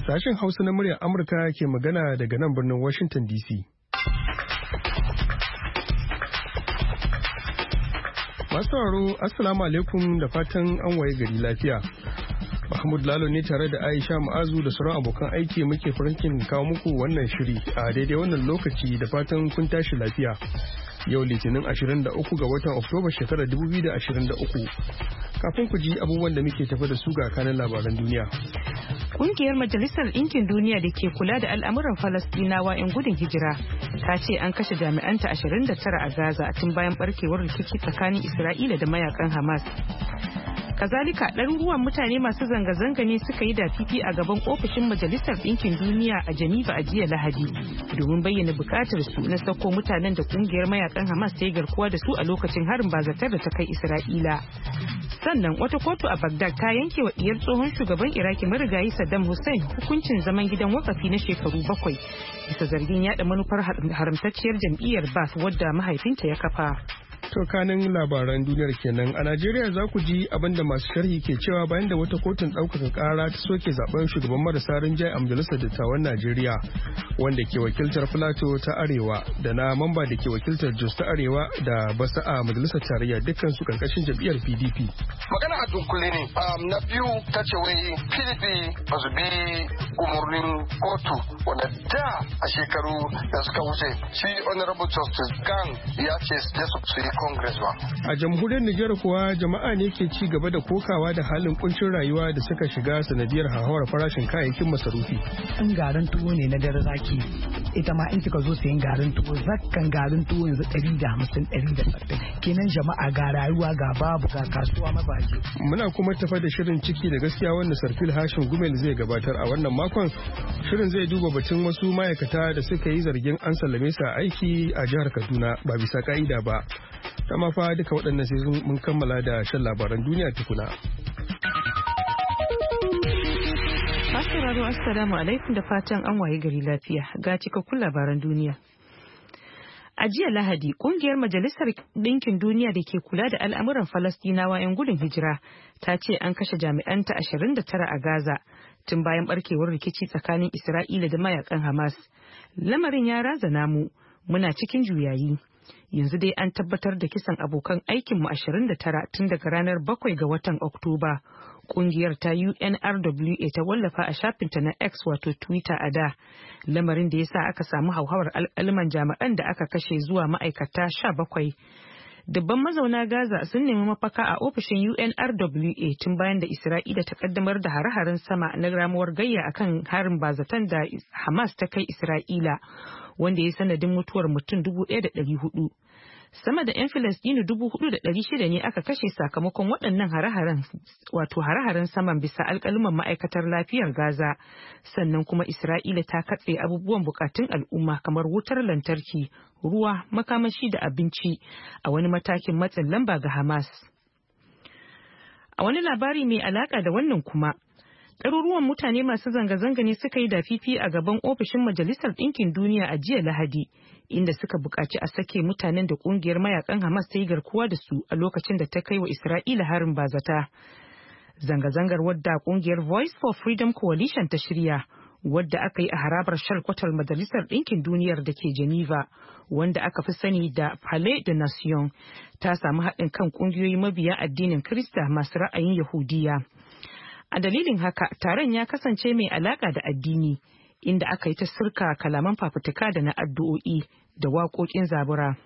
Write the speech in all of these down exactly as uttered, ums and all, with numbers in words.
Sashen Hausa na muryar Amurka ke magana daga nan birnin Washington D C. Masu sauraro, Assalamu alaikum da fatan an waye gari lafiya. Mahmud Lalo ne tare da Aisha Ma'azu da sauran abokan aiki muke farin kawo muku wannan shiri a daidai wannan lokaci da fatan kun tashi lafiya. Yau Litinin ashirin da uku ga watan Oktoba shekarar dubu biyu da ashirin da uku. Kafin ku ji abubuwan da muke tafi da su ga kanan labaran duniya. Kungiyar Majalisar Ɗinkin Duniya da ke kula da al'amuran Falastinawa 'yan gudun hijira ta ce an kashe jami'anta ashirin da tara a Gaza tun bayan barkewar rikici tsakanin Isra'ila da mayakan Hamas. Kazalika ɗaruruwan mutane masu zanga-zanga ne suka yi dafifi a gaban ofishin Majalisar Ɗinkin Duniya a Geneva a jiya Lahadi domin bayyana bukatar su na sauko mutanen da kungiyar mayakan Hamas ta yi garkuwa da su a lokacin harin bazatar da ta kai Isra'ila. Sannan wata kotu a Baghdad ta yanke wa diyar tsohon shugaban Iraki marigayi Saddam Hussein hukuncin zaman gidan wakafi na shekaru bakwai bisa zargin yada manufar haramtacciyar jam'iyyar Ba'ath wadda mahaifinta ya kafa. To kanin labaran duniyar kenan a Najeriya za ku ji abinda masu sharhi ke cewa bayan da wata kotun ɗaukaka ƙara ta soke zaben shugaban marasa rinjaye a majalisar dattawan Najeriya wanda ke wakiltar Filato ta Arewa da na mamba da ke wakiltar Jos ta Arewa da Basa a majalisar tarayya dukkan su karkashin jam'iyyar P D P. Magana a dunkule ne. Na biyu ta ce wai P D P ba su bi umarnin kotu wanda da a shekaru da suka wuce shi Honorable Justice Gang ya ce su yi Congress ba. A jamhuriyar Nijar kuwa jama'a ne ke ci gaba da kokawa da halin kuncin rayuwa da suka shiga sanadiyar hauhawar farashin kayayyakin masarufi. In garin tuwo ne na dare zaki ita ma in kika zo sayan garin tuwo zakkan garin tuwo yanzu ɗari da hamsin ɗari da sittin kenan jama'a ga rayuwa ga babu ga kasuwa mabaje. Muna kuma tafa da shirin ciki da gaskiya wanda Sarfil Hashim Gumel zai gabatar a wannan makon. Shirin zai duba batun wasu ma'aikata da suka yi zargin an sallame su a aiki a jihar Kaduna ba bisa ka'ida ba. Dama fa duka waɗannan sai mun kammala da shan labaran duniya tukuna. Assalamu assalamu alaikum da fatan an waye gari lafiya ga cikakkun labaran duniya. A jiya Lahadi, kungiyar Majalisar Ɗinkin Duniya da ke kula da al'amuran Falastinawa 'yan gudun hijira ta ce an kashe jami'anta ashirin da tara a Gaza tun bayan barkewar rikici tsakanin Isra'ila da mayakan Hamas. Lamarin ya razana mu, muna cikin juyayi. Yanzu dai an tabbatar da kisan abokan aikinmu ashirin da tara tun daga ranar bakwai ga watan Oktoba. Kungiyar ta U N R W A ta wallafa a shafinta na X wato Twitter a da. Lamarin da ya sa aka samu hauhawar alƙalman jami'an da aka kashe zuwa ma'aikata sha bakwai. Dubban mazauna Gaza sun nemi mafaka a ofishin U N R W A tun bayan da Isra'ila ta kaddamar da hare-haren sama na ramuwar gayya akan harin bazatan da Hamas ta kai Isra'ila, wanda ya sanadin mutuwar mutum dubu ɗaya da ɗari hudu. Sama da 'yan Filistinu dubu hudu da ɗari shida ne aka kashe sakamakon waɗannan hare-haren wato hare-haren saman bisa alƙaluman ma'aikatar lafiyar Gaza. Sannan kuma Isra'ila ta katse abubuwan bukatun al'umma kamar wutar lantarki, ruwa, makamashi da abinci a wani matakin matsin lamba ga Hamas. A wani labari mai alaka da wannan kuma, ɗaruruwan mutane masu zanga-zanga ne suka yi dafifi a gaban ofishin Majalisar Ɗinkin Duniya a jiya Lahadi, inda suka buƙaci a sake mutanen da ƙungiyar mayakan Hamas ta yi garkuwa da su a lokacin da ta kai wa Isra'ila harin bazata. Zanga-zangar wadda ƙungiyar Voice for Freedom Coalition ta shirya, wadda aka yi a harabar shalkwatar Majalisar Ɗinkin Duniyar da ke Geneva, wanda aka fi sani da Palais de Nation, ta samu haɗin kan ƙungiyoyi mabiya addinin Kirista masu ra'ayin Yahudiya. A dalilin haka, taron ya kasance mai alaka da addini, inda aka yi ta sirka kalaman fafutuka da na addu'o'i da waƙoƙin zabura.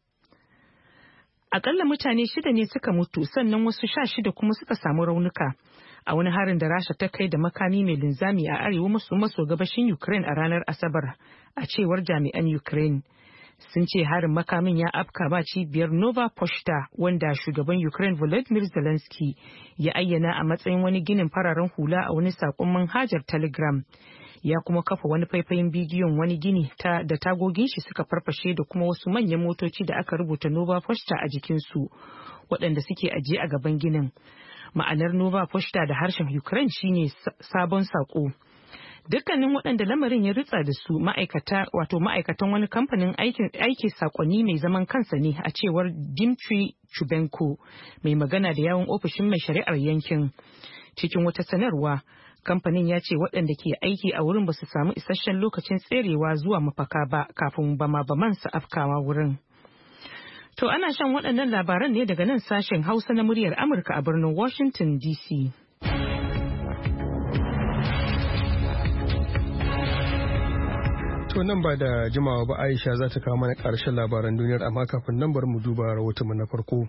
Aƙalla mutane shida ne suka mutu, sannan wasu sha shida kuma suka samu raunuka a wani harin da Rasha ta kai da makami mai linzami a arewa maso maso gabashin Ukraine a ranar Asabar, a cewar jami'an Ukraine. Sun ce harin makamin ya afka ba cibiyar Nova Poshta, wanda shugaban Ukraine Volodymyr Zelensky ya ayyana a matsayin wani ginin fararen hula a wani saƙon manhajar Telegram. Ya kuma kafa wani faifayin bidiyon wani gini ta da tagogin shi suka farfashe da kuma wasu manyan motoci da aka rubuta Nova Poshta a jikinsu, waɗanda suke ajiye a gaban ginin. Ma'anar Nova Poshta da harshen Ukraine shine sabon saƙo. Dukkanin waɗanda lamarin ya ritsa da su ma'aikata wato ma'aikatan wani kamfanin aikin aiki sakonni mai zaman kansa ne, a cewar Dmitry Chubenko, mai magana da yawun ofishin mai shari'ar yankin. Cikin wata sanarwa, Kamfanin ya ce waɗanda ke aiki a wurin ba su samu isasshen lokacin tserewa zuwa mafaka ba kafin bama-baman su afkawa wurin. To ana shan waɗannan labaran ne daga nan sashen Hausa na muryar Amurka a birnin Washington D C. To nan ba da jimawa ba Aisha za ta kawo mana ƙarshen labaran duniyar, amma kafin nan bari mu duba rahotonmu na farko.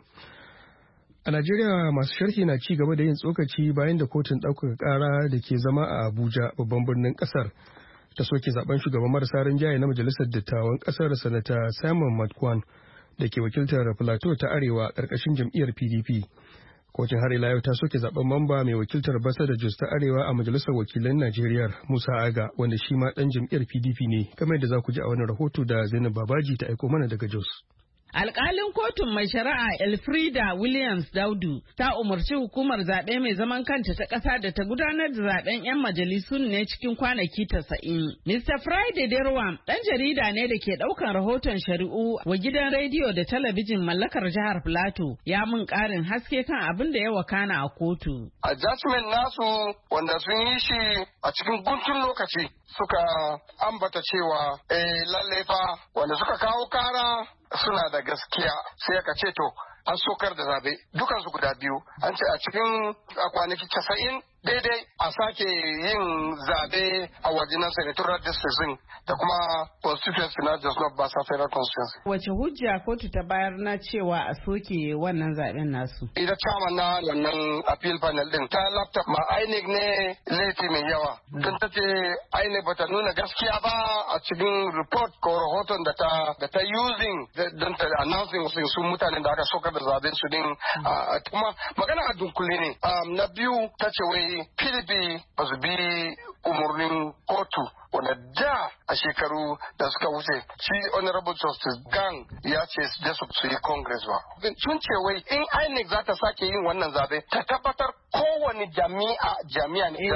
A Najeriya masu sharhi na ci gaba da yin tsokaci bayan da kotun ɗaukaka ƙara da ke zama a Abuja babban birnin ƙasar ta soke zaben shugaban marasa rinjaye na majalisar dattawan ƙasar sanata Simon Matkwan da ke wakiltar Plateau ta Arewa ƙarƙashin jam'iyyar P D P. Kotun har ila yau ta soke zaben mamba mai wakiltar Basa da Jos ta Arewa a majalisar wakilan Najeriya Musa Aga wanda shi ma ɗan jam'iyyar P D P ne, kamar yadda za ku ji a wani rahoto da Zainab Babaji ta aiko mana daga Jos. Alƙalin kotun mai shari'a Elfrida Williams Daudu ta umarci hukumar zaɓe mai zaman kanta ta ƙasa da ta gudanar da zaɓen 'yan majalisun ne cikin kwanaki tasa'in. Mister Friday Derwam ɗan jarida ne da ke ɗaukan rahoton shari'u wa gidan rediyo da talabijin mallakar jihar Plateau ya mun ƙarin haske kan abin da ya wakana a kotu. A judgment nasu wanda sun yi shi a cikin guntun lokaci suka ambata cewa eh lallai fa wanda suka kawo kara suna da gaskiya, sai aka ce to an sokar da zabe dukansu guda biyu an ce a cikin kwanaki casa'in daidai a sake yin zabe a wajen senatorial district da kuma constituency na Jos North Basa federal constituency. Wace hujja kotu ta bayar na cewa a soke wannan zaben nasu? Ita chairman na wannan appeal panel din ta laptop ma I N E C ne laifi mai yawa don ta ce I N E C bata nuna gaskiya ba a cikin report ko rahoton da ta da ta using don ta announcing su mutanen da aka sokar da zaben su din kuma magana a dunkule ne. Na biyu ta ce wai P D P ba su bi umarnin kotu wanda da a shekaru da suka wuce shi honorable justice gang ya ce da su yi congress ba sun ce wai in I N E C za ta sake yin wannan zabe ta tabbatar kowane jami'a jami'a ne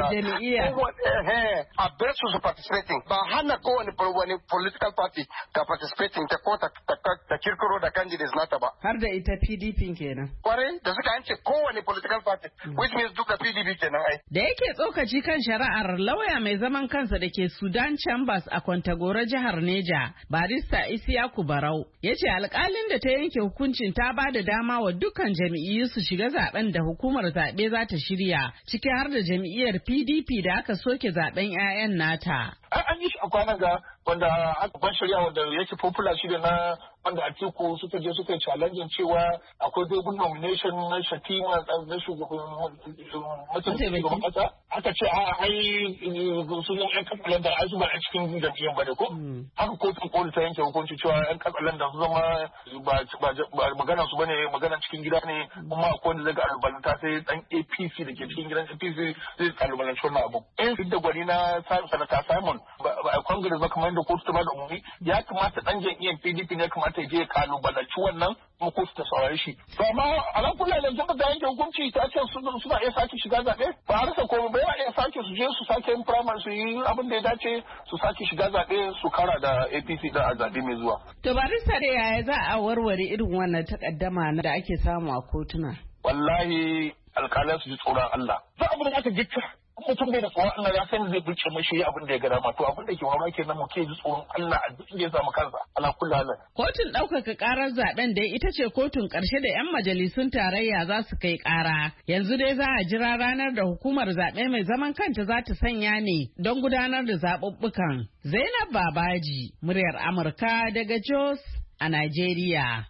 a bar su su participating ba hana kowane wani political party ta participating ta ko ta kirkiro da candidates nata ba har da ita P D P kenan kwarai da suka yance kowane political party which means duka P D P kenan ai da yake tsokaci kan shari'ar lauya mai zaman kansa da ke Sudan Chambers a Kwantagora jihar Neja, barista Isiyaku Barau, ya ce alkalin da ta yanke hukuncin ta ba da dama wa dukkan jam'iyyu su shiga zaben da hukumar zaɓe za ta shirya, ciki har da jam'iyyar P D P da aka soke zaben 'ya'yan nata. An yi shi a kwanan ga wanda aka ban shari'a wanda yake popular shi da na wanda Atiku suka je suka yi challenge cewa akwai dogon nomination na Shatima na shugaban mataimakin kasa aka ce a ai sunan yan kasalan da ai su ba a cikin jam'iyyar ba da ko haka kotun koli ta yanke hukunci cewa yan kasalan da su zama ba magana su bane magana cikin gida ne kuma akwai wanda zai ga albalanta sai dan A P C da ke cikin gidan A P C zai albalanci wannan abu in da gwani na sanata Simon ba a congress ba kamar da kotu ta ba da umarni ya kamata dan jam'iyyar P D P ne kamata ya je kalubalanci wannan kuma kotu ta saurari shi. To amma alan kula da zaka da yanke hukunci ta ce suna iya sake shiga zaɓe ba a rasa komai ba ya iya sake su je su sake yin primary su yi abin da ya dace su sake shiga zaɓe su kara da A P C da a zaɓe mai zuwa. To barista da yaya za a warware irin wannan takaddama da ake samu a kotuna? Wallahi alƙalai su ji tsoron Allah. Za abin da aka gicca mutum bai da tsoron Allah ya san zai bice mashi abin da ya gada ma to abin da ke wawa kenan mu ke ji tsoron Allah a duk inda ya samu kansa ala kullu halin. Kotun ɗaukaka ƙarar zaben dai ita ce kotun ƙarshe da 'yan majalisun tarayya za su kai ƙara. Yanzu dai za a jira ranar da hukumar zaɓe mai zaman kanta za ta sanya ne don gudanar da zaɓuɓɓukan. Zainab Babaji, muryar Amurka daga Jos a Najeriya.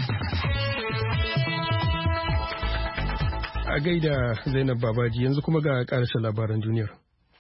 A gaida Zainab Babaji yanzu kuma ga ƙarshen labaran duniyar.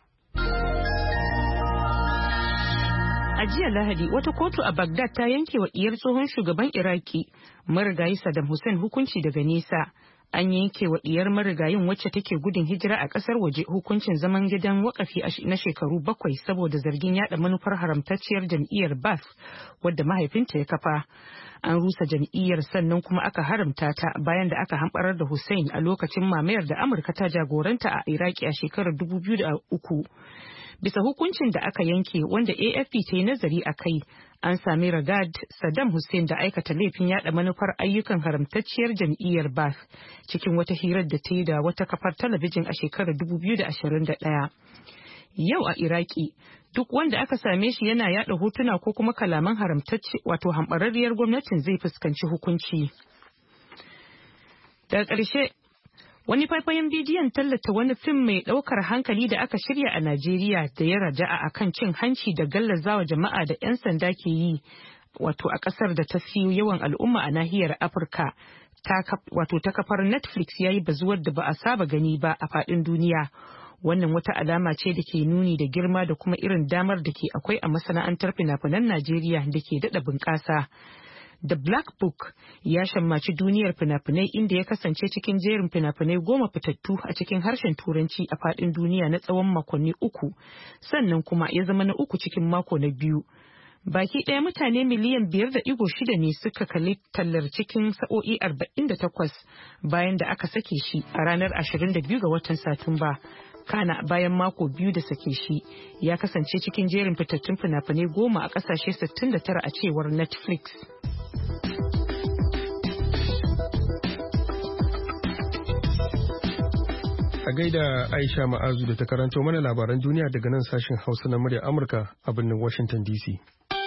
A jiya Lahadi wata kotu a Baghdad ta yanke wa diyar tsohon shugaban Iraki marigayi Saddam Hussein hukunci daga nesa. An yanke wa diyar marigayin wacce take gudun hijira a kasar waje hukuncin zaman gidan wakafi na shekaru bakwai saboda zargin yada manufar haramtacciyar jam'iyyar Ba'ath wadda mahaifinta ya kafa. An rusa jam'iyyar sannan kuma aka haramta ta bayan da aka hamɓarar da Hussein a lokacin mamayar da Amurka ta jagoranta a Iraki a shekarar dubu biyu da uku. Bisa hukuncin da aka yanke wanda A F P ta yi nazari a kai, an sami Ragad Saddam Hussein da aikata laifin yada manufar ayyukan haramtacciyar jam'iyyar Ba'ath cikin wata hirar da ta yi da wata kafar talabijin a shekarar dubu biyu da ashirin da ɗaya. Yau a Iraki, duk wanda aka same shi yana yada hotuna ko kuma kalaman haramtacce wato hambararriyar gwamnatin zai fuskanci hukunci. Daga ƙarshe, wani faifayen bidiyon tallata wani fim mai ɗaukar hankali da aka shirya a Najeriya da ya raja'a a kan cin hanci da gallazawa jama'a da 'yan sanda ke yi wato a ƙasar da ta fi yawan al'umma a nahiyar Afirka. Wato ta kafar Netflix ya yi bazuwar da ba a saba gani ba a faɗin duniya. Wannan wata alama ce da ke nuni da girma da kuma irin damar da ke akwai a masana'antar fina-finan Najeriya da ke daɗa bunƙasa. The Black Book ya shammaci duniyar fina-finai inda ya kasance cikin jerin fina-finai goma fitattu a cikin harshen Turanci a faɗin duniya na tsawon makonni uku, sannan kuma ya zama na uku cikin mako na biyu. Baki ɗaya mutane miliyan biyar da ɗigo shida ne suka kalli tallar cikin sa'o'i arba'in da takwas bayan da aka sake shi a ranar ashirin da biyu ga watan Satumba. Kana bayan mako biyu da sake shi ya kasance cikin jerin fitattun fina-finai goma a ƙasashe sittin da tara a cewar Netflix. A gaida Aisha Ma'azu da ta karanto mana labaran duniya daga nan sashen Hausa na murya Amurka a birnin Washington D C.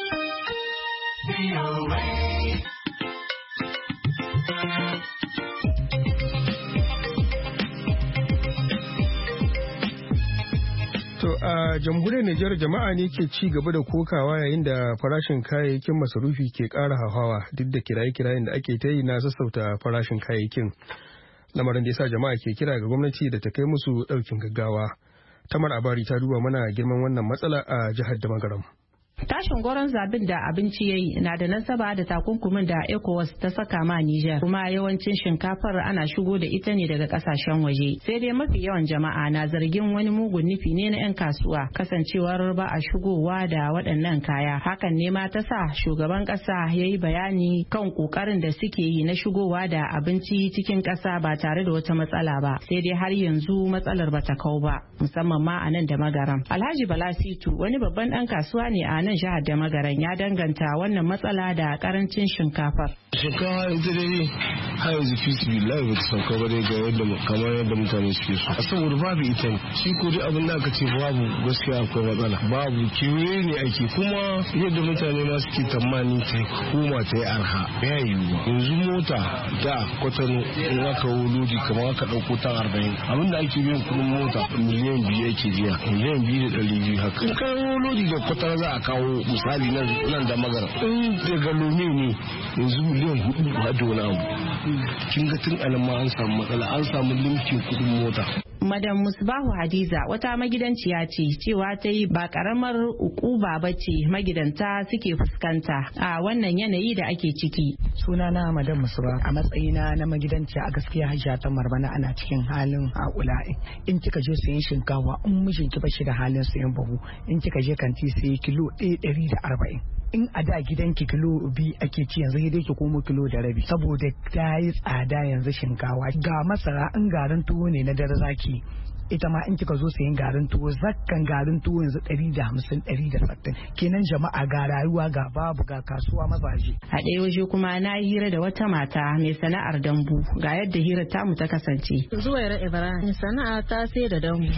To a jamhuriyar Nijar jama'a ne ke ci gaba da kokawa yayin da farashin kayayyakin masarufi ke ƙara hauhawa duk da kiraye-kirayen da ake ta yi na sassauta farashin kayayyakin. Lamarin da ya sa jama'a ke kira ga gwamnati da ta kai musu ɗaukin gaggawa. Tamar Abari ta duba mana girman wannan matsala a jihar Damagaram. Tashin goron zabin da abinci ya yi na da nasaba da takunkumin da ECOWAS ta saka ma Nijar, kuma yawancin shinkafar ana shigo da ita ne daga kasashen waje. Sai dai mafi yawan jama'a na zargin wani mugun nufi ne na 'yan kasuwa kasancewar ba a shigowa da waɗannan kaya. Hakan ne ma ta sa shugaban ƙasa ya yi bayani kan ƙoƙarin da suke yi na shigowa da abinci cikin ƙasa ba tare da wata matsala ba. Sai dai har yanzu matsalar ba ta kau ba, musamman ma a nan da Magaram. Alhaji Bala Situ wani babban ɗan kasuwa ne a nan jihar da Magaran ya danganta wannan matsala da karancin shinkafar. Shinkafa ita dai har yanzu fisi billahi ba ta sauka ba dai ga yadda kamar yadda mutane suke so. A saboda babu ita shi ko dai abin da aka ce babu gaskiya akwai matsala. Babu kewaye ne ake kuma yadda mutane ma suke tamani ta koma ta yi arha ya yiwu. Yanzu mota da kwatano in aka lodi kamar aka ɗauko ta arba'in abin da ake biyan kuɗin mota miliyan biyu ake biya miliyan biyu da ɗari biyu haka. In kai lodi da kwatano za a kawo misali nan da Magara in daga Lome ne yanzu miliyan hudu ba da wani abu. Kin ga tun anan ma an samu matsala an samu limkin kuɗin mota. Madam Musbahu Hadiza wata magidanciya ce cewa ta yi ba karamar ukuba ba ce magidanta suke fuskanta a wannan yanayi da ake ciki. Sunana Madam Musbahu a matsayina na magidanciya a gaskiya Hajiya ta Marbana ana cikin halin haƙula'i. In kika je sayan shinkafa in mijinki ba shi da halin sayan buhu in kika je kanti sai kilo ɗaya ɗari da arba'in. In a da gidanki kilo biyu ake ci yanzu dai ki komo kilo da rabi saboda ta yi tsada yanzu shinkawa ga masara in garin tuwo ne na dare zaki ita ma in kika zo sayan garin tuwo zakkan garin tuwo yanzu ɗari da hamsin ɗari da sattin kenan jama'a ga rayuwa ga babu ga kasuwa mazaje. A ɗaya waje kuma na hira da wata mata mai sana'ar dambu ga yadda hirar tamu ta kasance. Zuwaira Ibrahim sana'a ta sai da dambu.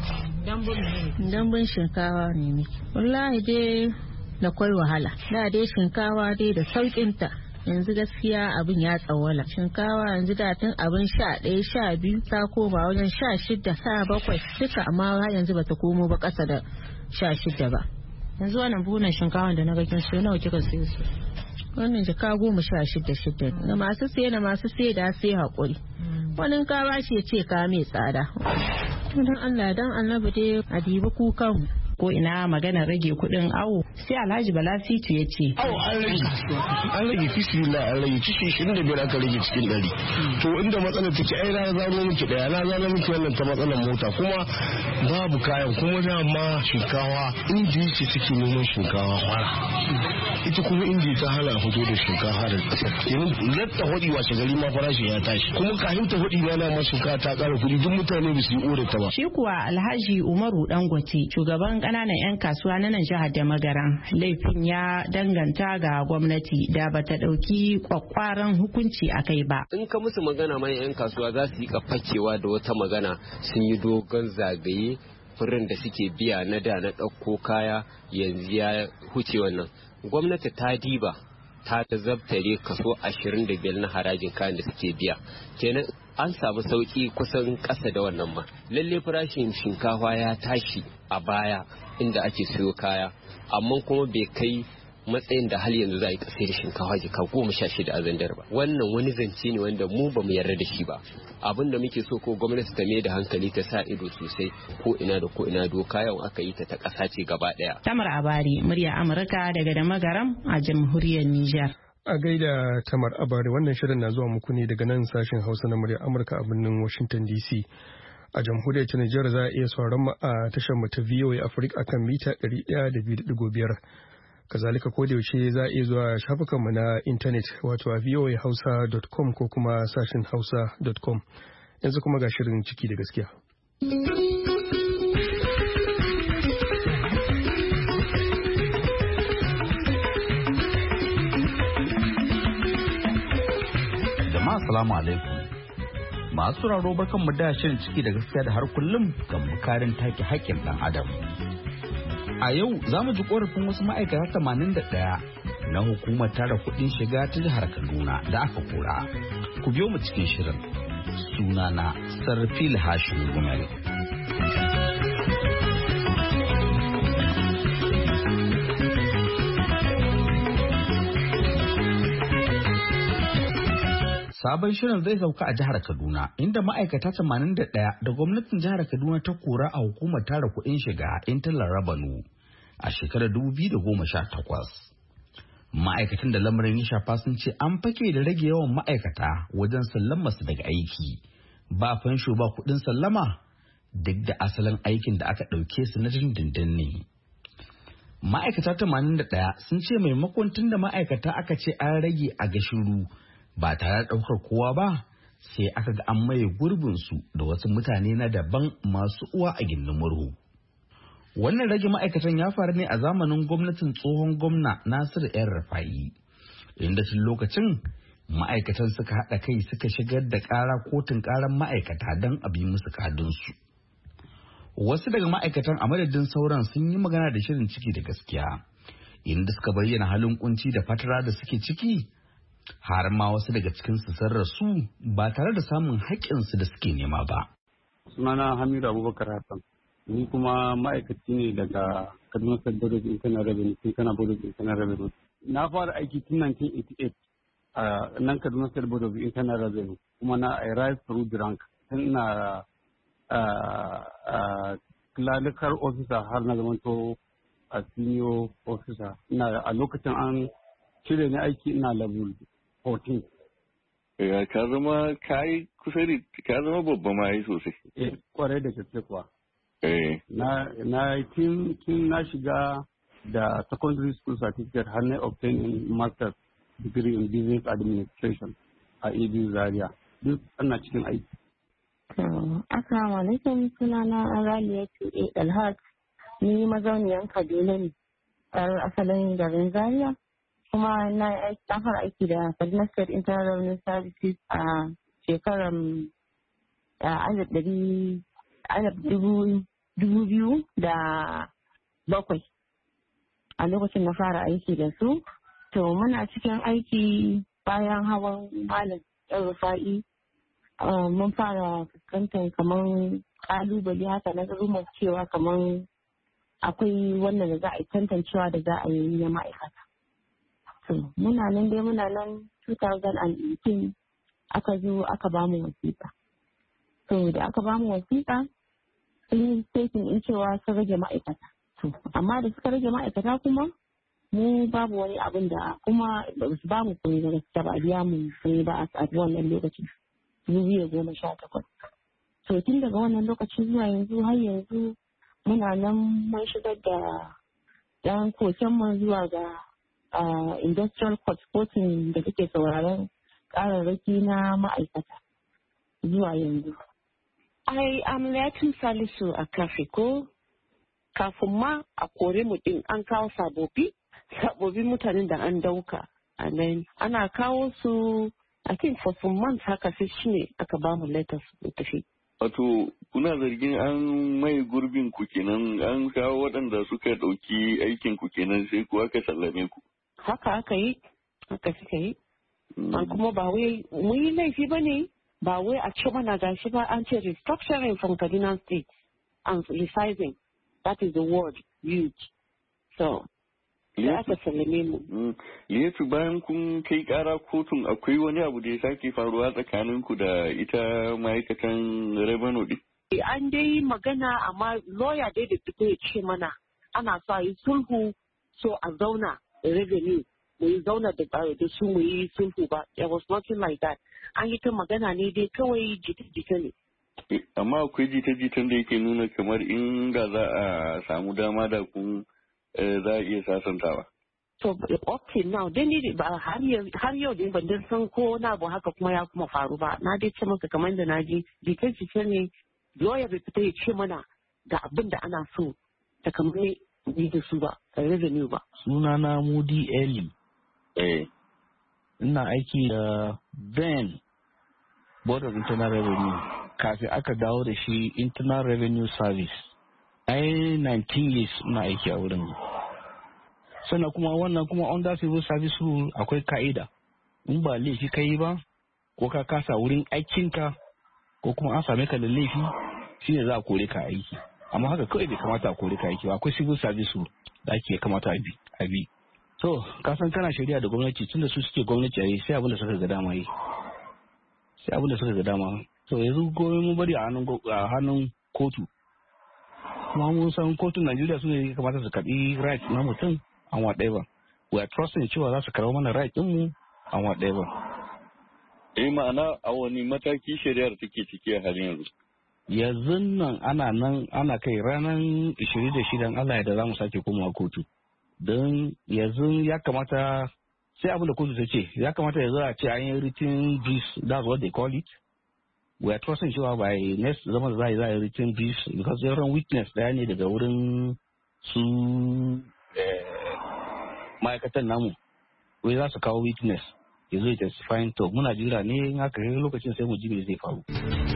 Dambun shinkawa ne. Wallahi dai da kwai wahala da dai shinkawa dai da sauƙinta yanzu gaskiya abin ya tsawala shinkawa yanzu da tun abin sha ɗaya sha biyu ta koma wajen sha shida sha bakwai duka amma yanzu bata komo ba ƙasa da sha shida ba. Yanzu wannan buhunan shinkawa da na ga kin so nawa kika sayo su? Wannan jaka goma sha shida shida na masu saye na masu saye da sai haƙuri wani ka ba shi ya ce ka mai tsada. Dan Allah dan annabi dai a dibi kukan ko ina maganar rage kuɗin awo sai Alhaji Bala Situ ya ce. Awo an rage an rage fisibila an rage kishi ishirin da biyar aka rage cikin ɗari. To inda matsalar take ai na zano miki ɗaya na zano miki wannan ta matsalar mota kuma babu kayan kuma dama shinkawa inji ce take neman shinkawa fara. Ita kuma inji ta hana fito da shinkafa da ƙasa. Yanzu latta hudi washe gari ma farashi ya tashi kuma kafin ta hudi ma na ma shinkafa ta ƙara kuɗi duk mutane ba su yi ore ta ba. Shi kuwa Alhaji Umaru Dangote shugaban ƙananan 'yan kasuwa na nan jihar da Magaran laifin ya danganta ga gwamnati da bata ɗauki kwakwaran hukunci a kai ba. In ka musu magana mai 'yan kasuwa za su yi fakewa da wata magana sun yi dogon zagaye furin da suke biya na da na ɗauko kaya yanzu ya huce wannan. Gwamnati ta diba ta zabtare kaso ashirin da biyar na harajin kayan da suke biya. Kenan an samu sauki kusan ƙasa da wannan ma. Lalle farashin shinkafa ya tashi a baya inda ake siyo kaya amma kuma bai kai matsayin da hal yanzu za a yi kasai da shinkafa jika goma sha shida a zandar ba. Wannan wani zance ne wanda mu ba mu yarda da shi ba. Abin da muke so ko gwamnati ta mai da hankali ta sa ido sosai ko ina da ko ina doka yau aka yi ta ta ƙasa ce gaba ɗaya. Tamar Abari, murya Amurka daga da Magaram a jamhuriyar Nijar. A gaida Tamar Abari, wannan shirin na zuwa muku ne daga nan sashen Hausa na murya Amurka a birnin Washington D C. A jamhuriyar ta Nijar za a iya sauraron mu a tashar mu ta V O A Africa akan mita ɗari ɗaya da biyu da ɗigo biyar. Kazalika ko da yaushe za a iya zuwa shafukanmu na intanet wato a voa hausa dot com ko kuma sashin hausa dot com. Yanzu kuma ga shirin ciki da gaskiya. Jama'a assalamu alaikum. Masu sauraro barkanmu da shirin ciki da gaskiya da har kullum ga bukarin take haƙƙin ɗan adam. A yau za mu ji korafin wasu ma'aikata tamanin da ɗaya na hukumar tara kuɗin shiga ta jihar Kaduna da aka kora. Ku biyo mu cikin shirin. Sunana Sarfil Hashim Gumel. Sabon shirin zai sauka a jihar Kaduna inda ma'aikata tamanin da ɗaya da gwamnatin jihar Kaduna ta kora a hukumar tara kuɗin shiga Intalar Rabanu a shekarar dubu biyu da goma sha takwas. Ma'aikatan da lamarin ya shafa sun ce an fake da rage yawan ma'aikata wajen sallama su daga aiki. Ba fansho ba kuɗin sallama duk da asalin aikin da aka ɗauke su na dindindin ne. Ma'aikata tamanin da ɗaya sun ce maimakon tun da ma'aikata aka ce an rage a gashiru ba tare da ɗaukar kowa ba sai aka ga an maye gurbinsu da wasu mutane na daban masu uwa a gindin murhu. Wannan rage ma'aikatan ya faru ne a zamanin gwamnatin tsohon gwamna Nasiru ‘yan Rufa'i, inda tun lokacin ma'aikatan suka haɗa kai suka shigar da ƙara kotun ƙaran ma'aikata don a bi musu kadinsu. Wasu daga ma'aikatan a madadin sauran sun yi magana da shirin ciki da gaskiya, inda suka bayyana halin kunci da fatara da suke ciki, har ma wasu daga cikinsu sun rasu ba tare da samun haƙƙinsu da suke nema ba. Sunana Hamidu Abubakar Hassan. Ni kuma ma'aikaci ne daga Kaduna State Board of Internal Revenue, Kaduna Board of Internal Revenue. Na fara aiki tun nineteen eighty-eight a nan Kaduna State Board of Internal Revenue, kuma na I rise through the rank. Tun na clerical officer har na zamanto a senior officer. Ina a lokacin an cire ni aiki ina level fourteen. Ya ka zama kai kusa da ka zama babba ma yi sosai. Eh, kwarai da gaske kuwa. Na na kin kin na shiga da secondary school certificate har na obtain master's degree in business administration a A B U Zaria. Duk ana cikin aiki. Assalamu alaikum, sunana Raliatu A. Dalhat. Ni mazauniyan Kaduna ne, a asalin garin Zaria. Kuma na fara aiki da Kaduna State Internal Revenue Services a shekarar alif ɗari alif dubu dubu biyu da bakwai. A lokacin na fara aiki da su. To muna cikin aiki bayan hawan malam ɗan Rufa'i. Mun fara fuskantar kamar ƙalubale haka na rumar cewa kamar akwai wannan da za a yi tantancewa da za a yi na ma'aikata. So, muna nan dai muna nan two thousand eighteen aka zo aka ba mu wasiƙa. So da aka ba mu wasiƙa sun yi stating in cewa sun rage ma'aikata. amma da suka rage ma'aikata kuma mu babu wani abin da kuma ba su ba mu koyi da gaskiya ba biya mu koyi ba a wannan lokacin dubu da goma sha takwas. To tun daga wannan lokacin zuwa yanzu har yanzu muna nan mun shigar da ɗan koken mu zuwa ga industrial court kotun da take sauraron ƙararraki na ma'aikata zuwa yanzu. Ai amlatin Salisu a kafe ko kafin ma a kore mu din an kawo sabobi sabobin mutanen da an dauka a nan ana kawo su I think for some months haka sai shine aka ba mu letters mu tafi. Wato kuna zargin an mai gurbin ku kenan an kawo waɗanda suka ɗauki aikin ku kenan sai ku aka sallame ku. Haka aka yi haka suka yi. An kuma ba wai mu yi laifi ba ne ba wai a ce mana gashi ba an ce restructuring from Kaduna State and resizing that is the word used. So da aka sallame mu. Yetu bayan kun kai kara kotun akwai wani abu da ya sake faruwa tsakanin ku da ita ma'aikatan revenue din? An dai magana amma lawyer dai da fito ya ce mana ana sa yi sulhu so a zauna revenue mu yi zauna da da su mu yi sulhu ba. There was nothing like that. An yi ta magana ne dai kawai jita-jita ne. Amma akwai jita-jitan da yake nuna kamar inda za a samu dama da kun za a iya sasantawa. So up till now dai ni ba har yau dai ban san ko na abu haka kuma ya kuma faru ba. Na dai ce maka kamar da na ji jita-jita ne lawyer bai fita ya ce mana ga abin da ana so ta kamar ni da su ba a revenue ba. Sunana Mudi Eli. Eh. Ina aiki da Ben Board of Internal Revenue kafin aka dawo da shi Internal Revenue Service. Ai nineteen years ina aiki a wurin. Sannan kuma wannan kuma under civil service rule akwai ka'ida. In ba laifi ka yi ba ko ka kasa wurin aikinka ko kuma an same ka da laifi shine za a kore ka aiki. Amma haka kawai bai kamata a kore ka aiki ba akwai civil service rule da ake kamata a bi. To ka san kana shari'a da gwamnati tunda su suke gwamnati a yi sai abin da suka ga dama yi. Sai abin da suka ga dama. To yanzu gobe mun bari a hannun kotu. Kuma mun san kotun Najeriya su ne kamata su karɓi right na mutum an wa ɗaya ba. We are trusting cewa za su karɓi mana right ɗinmu an wa ɗaya ba. Eh ma'ana a wani mataki shari'ar take ciki a halin yanzu? Yanzu nan ana nan ana kai ranar ishirin da shida Allah ya da za mu sake komawa kotu. Don yanzu ya kamata sai abin da kotu ta ce ya kamata yanzu a ce an yi written briefs that's what they call it. We are trusting cewa by next zama da za a yi za a yi written briefs because yaran witness daya ne daga wurin su ma'aikatan namu wai za su kawo witness ya zo ya testifying to muna jira ne in haka yi lokacin sai mu ji me zai faru.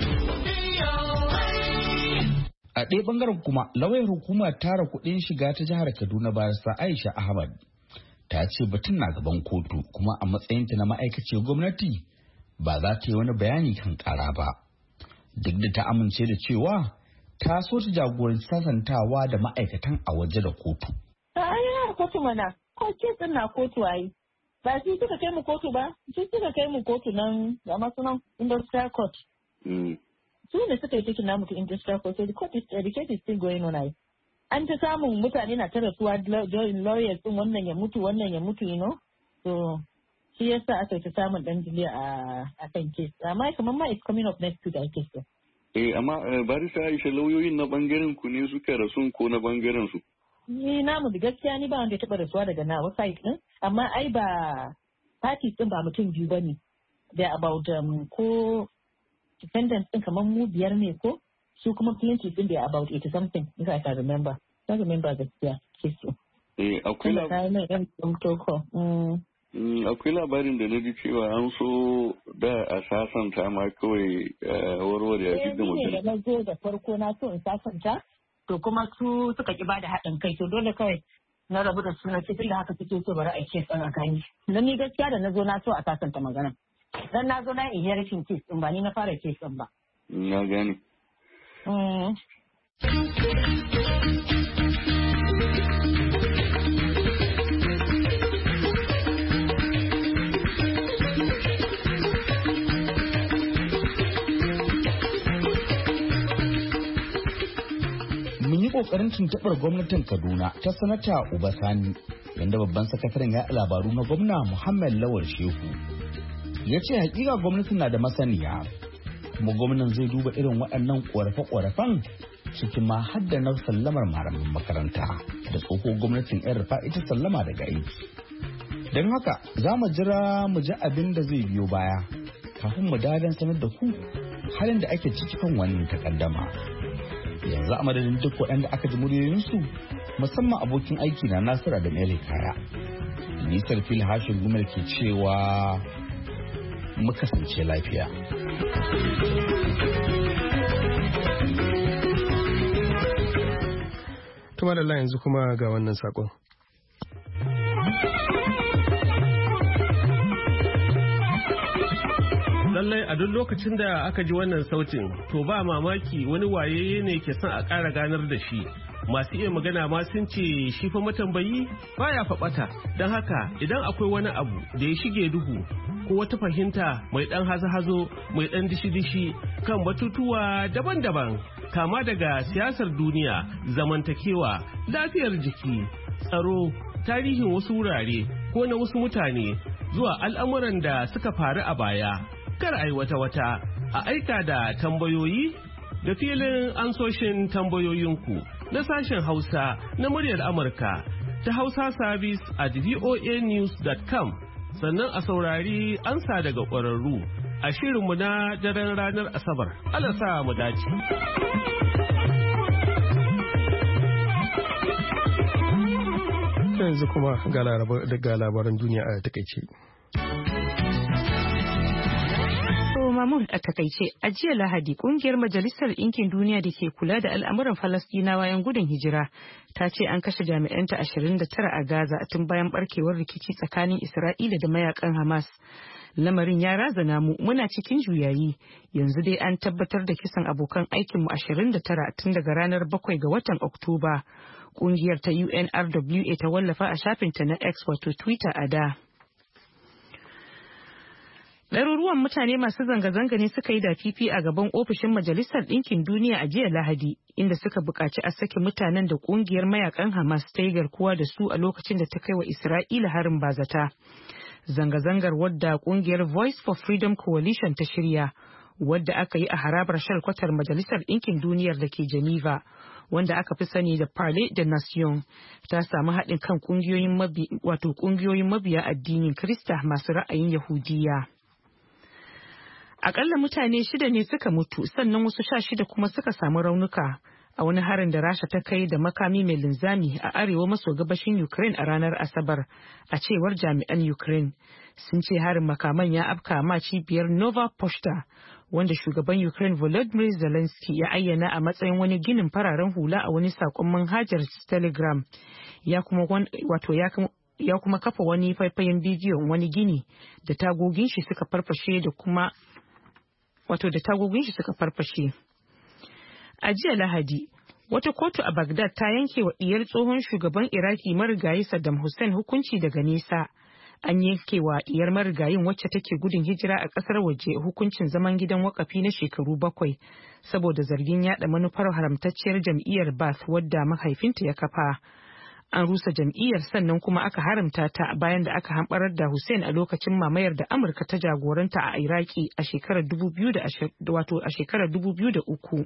A ɗaya bangaren kuma lauyar hukumar tara kuɗin shiga ta jihar Kaduna barista Aisha Ahmad ta ce batun na gaban kotu kuma a matsayinta na ma'aikaciyar gwamnati ba za ta yi wani bayani kan ƙara ba. Duk da ta amince da cewa ta so ta jagoranci sasantawa da ma'aikatan a waje da kotu. Ta ayyana kotu mana, ko kesin na kotu ayi. Ba su suka kai mu kotu ba, su suka kai mu kotu nan ga masu nan industrial court. Su ne suka yi cikin namu to industrial court, so the court is, the case is still going on ayi. An ta samun mutane na ta rasuwa lawyers din wannan ya mutu wannan ya mutu you know. So shi yasa aka ta samun dan dile a a kan case. Amma kamar ma it's coming up next week I guess. So. Eh amma barista Aisha lauyoyin na bangaren ku ne suka rasu ko na bangaren su? Ni namu da gaskiya ni ba wanda ya taba rasuwa daga nawa side din amma ai ba parties din ba mutum biyu bane. They about um, ko defendants din kamar mu biyar ne ko su kuma plaintiffs din they about eighty something if I can remember. I remember gaskiya case. Eh akwai labarin akwai labarin da na ji cewa an so da a sasanta ma kawai warware ya fi da mutum. Eh, na zo da farko na so in sasanta, to kuma su suka ki bada haɗin kai, to dole kawai na rabu da suna cikin da haka suke so bari a yi kes ɗin a gani. Don ni gaskiya da na zo na so a sasanta magana. Dan na zo na iya rashin kes ɗin ba ni na fara kes ɗin ba. Na gane. kokarin tuntuɓar gwamnatin Kaduna ta sanata Uba Sani, yanda babban sakataren ya labaru na gwamna Muhammad Lawal Shehu ya ce hakika gwamnatin na da masaniya, kuma gwamnan zai duba irin waɗannan ƙorafe-ƙorafen cikin ma har da na sallamar malaman makaranta da tsoho gwamnatin yan rufa ita sallama daga aiki. Don haka za mu jira mu ji abin da zai biyo baya kafin mu dadan sanar da ku halin da ake ciki kan wannan takaddama. Yanzu a madadin duk waɗanda aka ji muryoyinsu, musamman abokin aiki na Nasira da Mele Kaya, Nisar Fil Hashin Gumar ke cewa mu kasance lafiya. Tuma da yanzu kuma ga wannan sakon. Lallai a duk lokacin da aka ji wannan sautin to ba mamaki wani waye ne ke son a ƙara ganar da shi. Masu iya magana ma sun ce shi fa matambayi baya faɓata. Don haka idan akwai wani abu da ya shige duhu ko wata fahimta mai ɗan hazo-hazo mai ɗan dishi-dishi kan batutuwa daban-daban, kama daga siyasar duniya, zamantakewa, lafiyar jiki, tsaro, tarihin wasu wurare ko na wasu mutane zuwa al'amuran da suka faru a baya. Kar a yi wata-wata a aika da tambayoyi da filin ansoshin tambayoyinku na sashen Hausa na muryar Amurka ta Hausa Service at voa news dot com, sannan a saurari ansa daga ƙwararru a shirinmu na daren ranar Asabar. Allah sa mu dace. Yanzu kuma ga labaran duniya a takaice. Mamun a takaice, a jiya Lahadi kungiyar Majalisar Ɗinkin Duniya da ke kula da al'amuran Falastinawa 'yan gudun hijira ta ce an kashe jami'anta ashirin da tara a Gaza tun bayan barkewar rikici tsakanin Isra'ila da mayakan Hamas. Lamarin ya razana mu, muna cikin juyayi. Yanzu dai an tabbatar da kisan abokan aikinmu ashirin da tara tun daga ranar bakwai ga watan Oktoba. Kungiyar ta U N R W A ta wallafa a shafinta na X wato Twitter a da. Ɗaruruwan mutane masu zanga-zanga ne suka yi dafifi a gaban ofishin Majalisar Ɗinkin Duniya a jiya Lahadi, inda suka buƙaci a sake mutanen da ƙungiyar mayakan Hamas ta yi garkuwa da su a lokacin da ta kai wa Isra'ila harin bazata. Zanga-zangar wadda ƙungiyar Voice for Freedom Coalition ta shirya, wadda aka yi a harabar shalkwatar Majalisar Ɗinkin Duniyar da ke Geneva, wanda aka fi sani da Palais des Nations, ta samu haɗin kan ƙungiyoyin mabiya addinin Kirista masu ra'ayin Yahudiya. Akalla mutane shida ne suka mutu, sannan wasu sha shida kuma suka samu raunuka a wani harin da Rasha ta kai da makami mai linzami a arewa maso gabashin Ukraine a ranar Asabar, a cewar jami'an Ukraine. Sun ce harin makaman ya afka ma cibiyar Nova Poshta, wanda shugaban Ukraine Volodymyr Zelensky ya ayyana a matsayin wani ginin fararen hula a wani saƙon manhajar Telegram. Ya kuma wato ya ya kuma kafa wani faifayen bidiyon wani gini da tagogin shi suka farfashe da kuma wato da tagogin shi suka farfashe. A jiya Lahadi, wata kotu a Baghdad ta yanke wa diyar tsohon shugaban Iraki marigayi Saddam Hussein hukunci daga nesa. An yanke wa diyar marigayin wacce take gudun hijira a kasar waje hukuncin zaman gidan wakafi na shekaru bakwai saboda zargin yada manufar haramtacciyar jam'iyyar Ba'ath wadda mahaifinta ya kafa. An rusa jam'iyyar sannan kuma aka haramta ta bayan da aka hamɓarar da Hussein a lokacin mamayar da Amurka ta jagoranta a Iraki a shekarar dubu biyu da wato a shekarar dubu biyu da uku.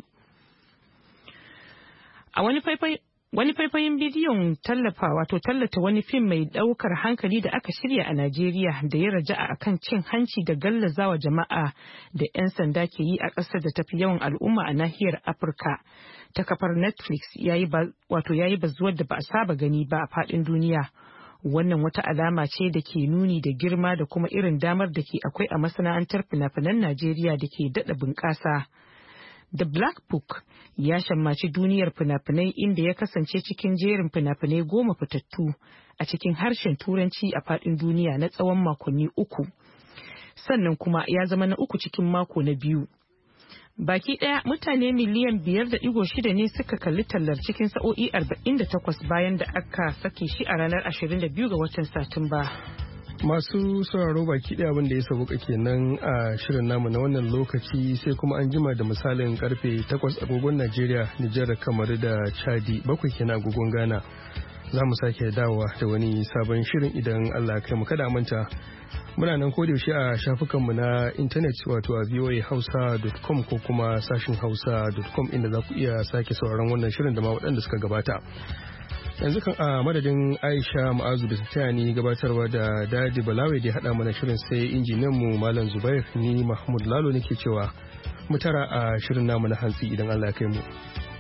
A wani faifai wani faifayin bidiyon tallafa wato tallata wani fim mai daukar hankali da aka shirya a Najeriya da ya raja'a akan cin hanci da gallazawa jama'a da 'yan sanda ke yi a ƙasar da tafi yawan al'umma a nahiyar Afirka. Ta kafar Netflix yayi wato yayi bazuwar da ba a saba gani ba a faɗin duniya. Wannan wata alama ce da ke nuni da girma da kuma irin damar da ke akwai a masana'antar fina-finan Najeriya da ke daɗa bunƙasa. The Black Book ya shammaci duniyar fina-finai inda ya kasance cikin jerin fina-finai goma fitattu a cikin harshen Turanci a faɗin duniya na tsawon makonni uku. Sannan kuma ya zama na uku cikin mako na biyu. Baki ɗaya mutane miliyan biyar da ɗigo shida ne suka kalli tallar cikin sa'o'i arba'in da takwas bayan da aka sake shi a ranar ashirin da biyu ga watan Satumba. Masu sauraro baki ɗaya abin da ya sauka kenan a shirin namu na wannan lokaci sai kuma an jima da misalin karfe takwas agogon Najeriya, Nijar, Kamaru da Chadi bakwai kenan agogon Ghana. Za mu sake dawowa da wani sabon shirin idan Allah kai mu kada manta. Muna nan ko yaushe a shafukanmu na intanet wato a voa hausa dot com ko kuma sashin hausa dot com inda za ku iya sake sauraron wannan shirin da ma waɗanda suka gabata. Yanzu kan a madadin Aisha Ma'azu da ta ni gabatarwa da Dadi Balawe da ya haɗa mana shirin sai injiniyan mu Malam Zubair ni Mahmud Lalo nake cewa mu tara a shirin namu na hantsi idan Allah ya kai mu.